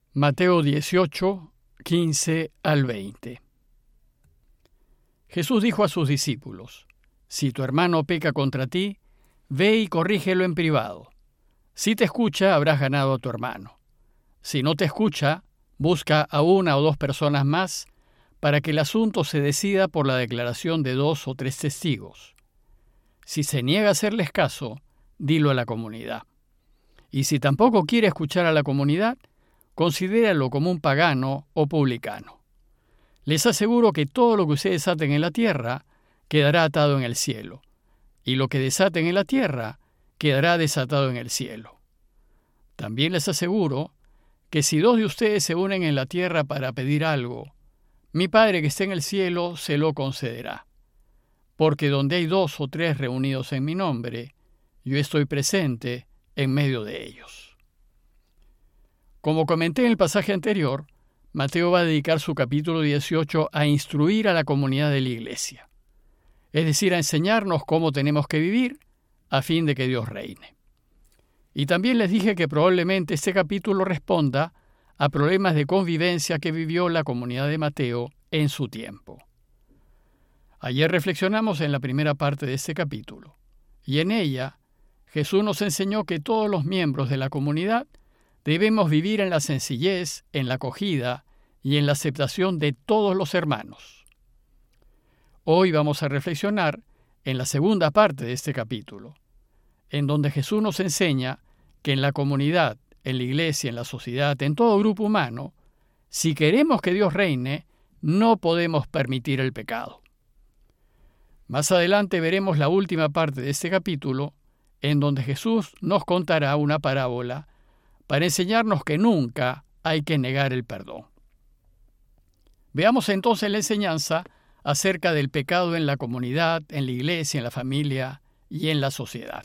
Mateo 18, 15 al 20. Jesús dijo a sus discípulos: Si tu hermano peca contra ti, ve y corrígelo en privado. Si te escucha, habrás ganado a tu hermano. Si no te escucha, busca a una o dos personas más para que el asunto se decida por la declaración de 2 o 3 testigos. Si se niega a hacerles caso, dilo a la comunidad. Y si tampoco quiere escuchar a la comunidad, considéralo como un pagano o publicano. Les aseguro que todo lo que ustedes aten en la tierra quedará atado en el cielo, y lo que desaten en la tierra quedará desatado en el cielo. También les aseguro que si 2 de ustedes se unen en la tierra para pedir algo, mi Padre que está en el cielo se lo concederá. Porque donde hay 2 o 3 reunidos en mi nombre, yo estoy presente en medio de ellos. Como comenté en el pasaje anterior, Mateo va a dedicar su capítulo 18 a instruir a la comunidad de la iglesia, es decir, a enseñarnos cómo tenemos que vivir a fin de que Dios reine. Y también les dije que probablemente este capítulo responda a problemas de convivencia que vivió la comunidad de Mateo en su tiempo. Ayer reflexionamos en la primera parte de este capítulo, y en ella Jesús nos enseñó que todos los miembros de la comunidad debemos vivir en la sencillez, en la acogida y en la aceptación de todos los hermanos. Hoy vamos a reflexionar en la segunda parte de este capítulo, en donde Jesús nos enseña que en la comunidad, en la iglesia, en la sociedad, en todo grupo humano, si queremos que Dios reine, no podemos permitir el pecado. Más adelante veremos la última parte de este capítulo, en donde Jesús nos contará una parábola para enseñarnos que nunca hay que negar el perdón. Veamos entonces la enseñanza acerca del pecado en la comunidad, en la iglesia, en la familia y en la sociedad.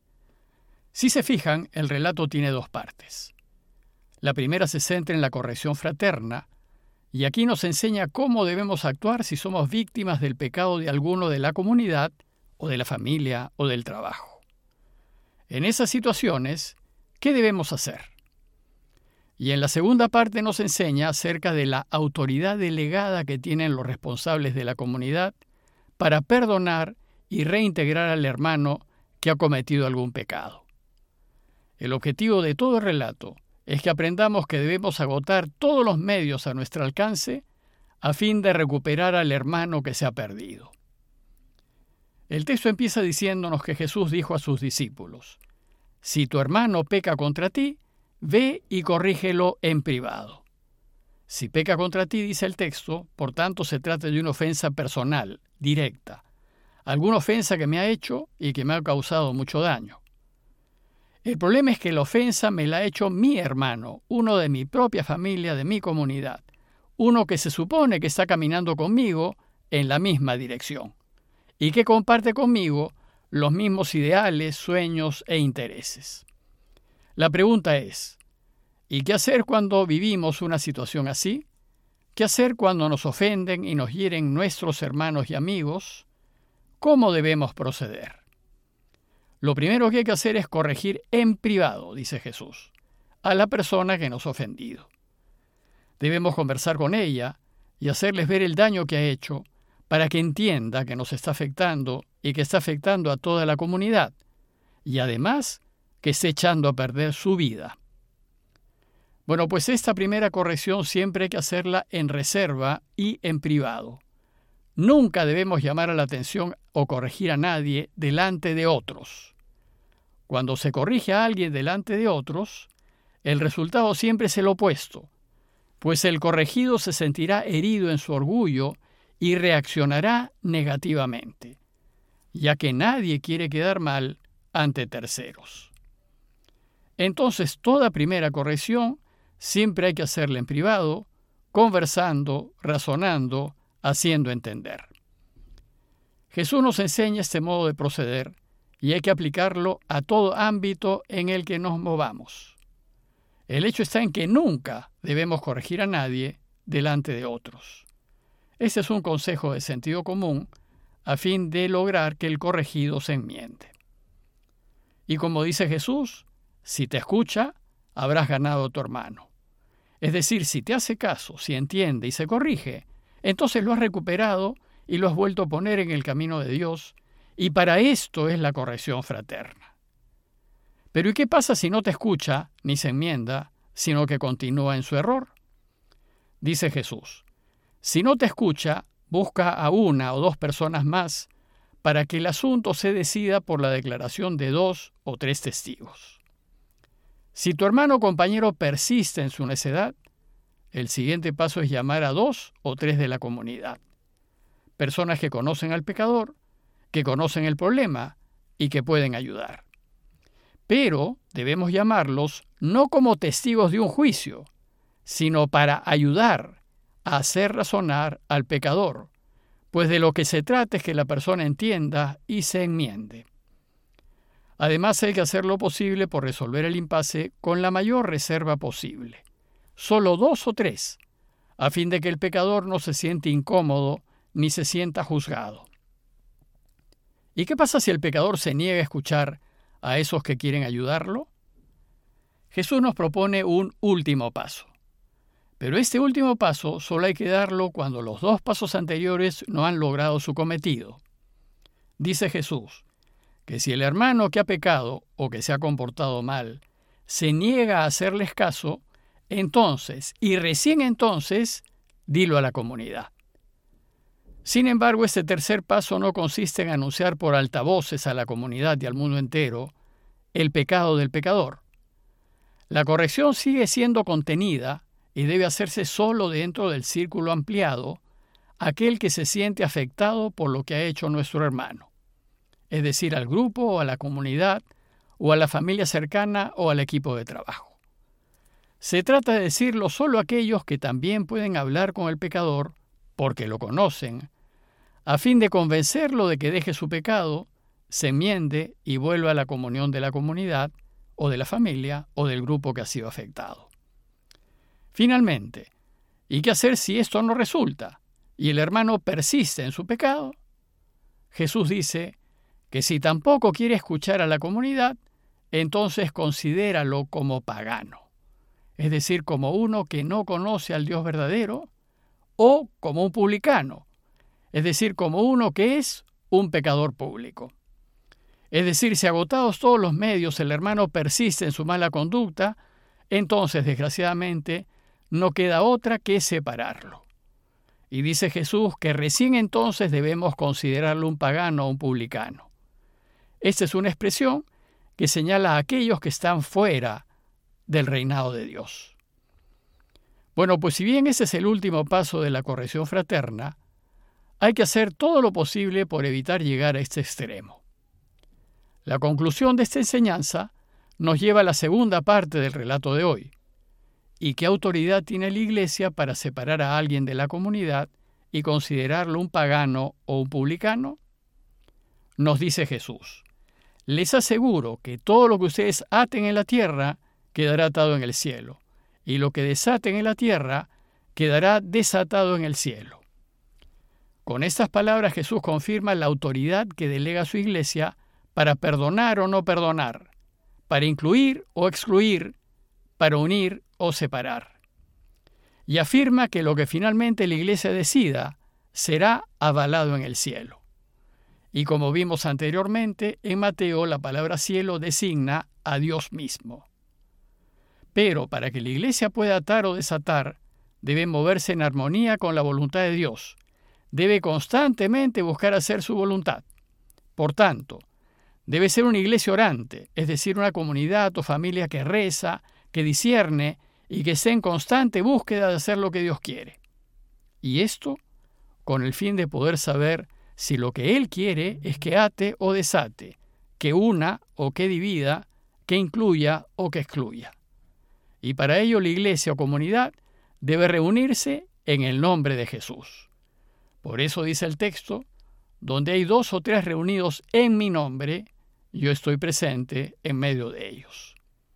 Si se fijan, el relato tiene 2 partes. La primera se centra en la corrección fraterna, y aquí nos enseña cómo debemos actuar si somos víctimas del pecado de alguno de la comunidad, o de la familia, o del trabajo. En esas situaciones, ¿qué debemos hacer? Y en la segunda parte nos enseña acerca de la autoridad delegada que tienen los responsables de la comunidad para perdonar y reintegrar al hermano que ha cometido algún pecado. El objetivo de todo el relato es que aprendamos que debemos agotar todos los medios a nuestro alcance a fin de recuperar al hermano que se ha perdido. El texto empieza diciéndonos que Jesús dijo a sus discípulos: Si tu hermano peca contra ti, ve y corrígelo en privado. Si peca contra ti, dice el texto, por tanto se trata de una ofensa personal, directa, alguna ofensa que me ha hecho y que me ha causado mucho daño. El problema es que la ofensa me la ha hecho mi hermano, uno de mi propia familia, de mi comunidad, uno que se supone que está caminando conmigo en la misma dirección y que comparte conmigo los mismos ideales, sueños e intereses. La pregunta es: ¿y qué hacer cuando vivimos una situación así? ¿Qué hacer cuando nos ofenden y nos hieren nuestros hermanos y amigos? ¿Cómo debemos proceder? Lo primero que hay que hacer es corregir en privado, dice Jesús, a la persona que nos ha ofendido. Debemos conversar con ella y hacerles ver el daño que ha hecho para que entienda que nos está afectando y que está afectando a toda la comunidad, y además que está echando a perder su vida. Bueno, pues esta primera corrección siempre hay que hacerla en reserva y en privado. Nunca debemos llamar a la atención o corregir a nadie delante de otros. Cuando se corrige a alguien delante de otros, el resultado siempre es el opuesto, pues el corregido se sentirá herido en su orgullo y reaccionará negativamente, ya que nadie quiere quedar mal ante terceros. Entonces, toda primera corrección siempre hay que hacerla en privado, conversando, razonando, haciendo entender. Jesús nos enseña este modo de proceder y hay que aplicarlo a todo ámbito en el que nos movamos. El hecho está en que nunca debemos corregir a nadie delante de otros. Este es un consejo de sentido común a fin de lograr que el corregido se enmiende. Y como dice Jesús, si te escucha, habrás ganado a tu hermano. Es decir, si te hace caso, si entiende y se corrige, entonces lo has recuperado y lo has vuelto a poner en el camino de Dios, y para esto es la corrección fraterna. Pero ¿y qué pasa si no te escucha ni se enmienda, sino que continúa en su error? Dice Jesús, si no te escucha, busca a una o dos personas más para que el asunto se decida por la declaración de 2 o 3 testigos. Si tu hermano o compañero persiste en su necedad, el siguiente paso es llamar a 2 o 3 de la comunidad, personas que conocen al pecador, que conocen el problema y que pueden ayudar. Pero debemos llamarlos no como testigos de un juicio, sino para ayudar a hacer razonar al pecador, pues de lo que se trata es que la persona entienda y se enmiende. Además, hay que hacer lo posible por resolver el impasse con la mayor reserva posible, solo 2 o 3, a fin de que el pecador no se siente incómodo ni se sienta juzgado. ¿Y qué pasa si el pecador se niega a escuchar a esos que quieren ayudarlo? Jesús nos propone un último paso. Pero este último paso solo hay que darlo cuando los 2 pasos anteriores no han logrado su cometido. Dice Jesús que si el hermano que ha pecado o que se ha comportado mal se niega a hacerles caso, entonces, y recién entonces, dilo a la comunidad. Sin embargo, este tercer paso no consiste en anunciar por altavoces a la comunidad y al mundo entero el pecado del pecador. La corrección sigue siendo contenida y debe hacerse solo dentro del círculo ampliado, aquel que se siente afectado por lo que ha hecho nuestro hermano, es decir, al grupo o a la comunidad o a la familia cercana o al equipo de trabajo. Se trata de decirlo solo a aquellos que también pueden hablar con el pecador, porque lo conocen, a fin de convencerlo de que deje su pecado, se enmiende y vuelva a la comunión de la comunidad o de la familia o del grupo que ha sido afectado. Finalmente, ¿y qué hacer si esto no resulta y el hermano persiste en su pecado? Jesús dice que si tampoco quiere escuchar a la comunidad, entonces considéralo como pagano, es decir, como uno que no conoce al Dios verdadero, o como un publicano, es decir, como uno que es un pecador público. Es decir, si agotados todos los medios el hermano persiste en su mala conducta, entonces, desgraciadamente, no queda otra que separarlo. Y dice Jesús que recién entonces debemos considerarlo un pagano o un publicano. Esta es una expresión que señala a aquellos que están fuera del reinado de Dios. Bueno, pues si bien ese es el último paso de la corrección fraterna, hay que hacer todo lo posible por evitar llegar a este extremo. La conclusión de esta enseñanza nos lleva a la segunda parte del relato de hoy. ¿Y qué autoridad tiene la Iglesia para separar a alguien de la comunidad y considerarlo un pagano o un publicano? Nos dice Jesús: les aseguro que todo lo que ustedes aten en la tierra quedará atado en el cielo, y lo que desaten en la tierra quedará desatado en el cielo. Con estas palabras Jesús confirma la autoridad que delega a su Iglesia para perdonar o no perdonar, para incluir o excluir, para unir o separar. Y afirma que lo que finalmente la Iglesia decida será avalado en el cielo. Y como vimos anteriormente, en Mateo la palabra cielo designa a Dios mismo. Pero para que la Iglesia pueda atar o desatar, debe moverse en armonía con la voluntad de Dios. Debe constantemente buscar hacer su voluntad. Por tanto, debe ser una iglesia orante, es decir, una comunidad o familia que reza, que discierne y que esté en constante búsqueda de hacer lo que Dios quiere. Y esto con el fin de poder saber si lo que Él quiere es que ate o desate, que una o que divida, que incluya o que excluya. Y para ello la iglesia o comunidad debe reunirse en el nombre de Jesús. Por eso dice el texto: donde hay 2 o 3 reunidos en mi nombre, yo estoy presente en medio de ellos.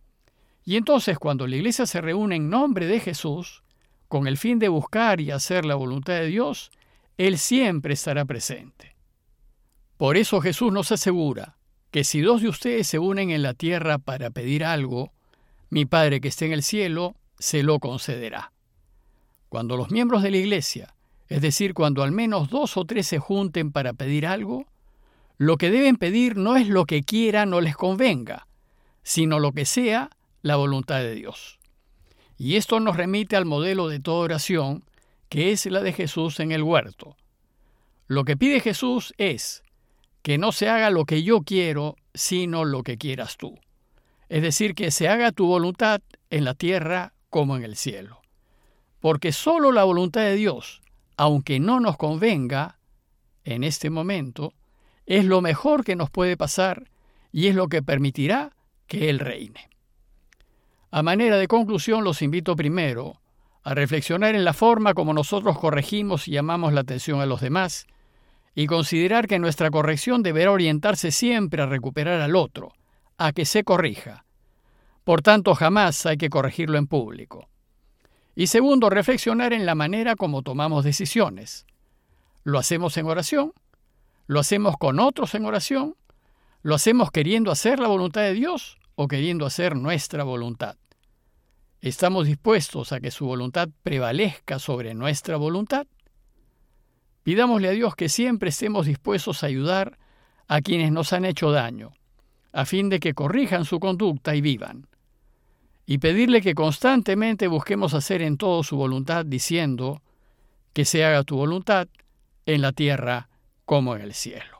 Y entonces, cuando la iglesia se reúne en nombre de Jesús, con el fin de buscar y hacer la voluntad de Dios, Él siempre estará presente. Por eso Jesús nos asegura que si 2 de ustedes se unen en la tierra para pedir algo, mi Padre que está en el cielo se lo concederá. Cuando los miembros de la iglesia, es decir, cuando al menos 2 o 3 se junten para pedir algo, lo que deben pedir no es lo que quieran o les convenga, sino lo que sea la voluntad de Dios. Y esto nos remite al modelo de toda oración, que es la de Jesús en el huerto. Lo que pide Jesús es que no se haga lo que yo quiero, sino lo que quieras tú. Es decir, que se haga tu voluntad en la tierra como en el cielo. Porque solo la voluntad de Dios, aunque no nos convenga en este momento, es lo mejor que nos puede pasar y es lo que permitirá que Él reine. A manera de conclusión, los invito primero a reflexionar en la forma como nosotros corregimos y llamamos la atención a los demás y considerar que nuestra corrección deberá orientarse siempre a recuperar al otro, a que se corrija. Por tanto, jamás hay que corregirlo en público. Y segundo, reflexionar en la manera como tomamos decisiones. ¿Lo hacemos en oración? ¿Lo hacemos con otros en oración? ¿Lo hacemos queriendo hacer la voluntad de Dios o queriendo hacer nuestra voluntad? ¿Estamos dispuestos a que su voluntad prevalezca sobre nuestra voluntad? Pidámosle a Dios que siempre estemos dispuestos a ayudar a quienes nos han hecho daño, a fin de que corrijan su conducta y vivan. Y pedirle que constantemente busquemos hacer en todo su voluntad, diciendo que se haga tu voluntad en la tierra como en el cielo.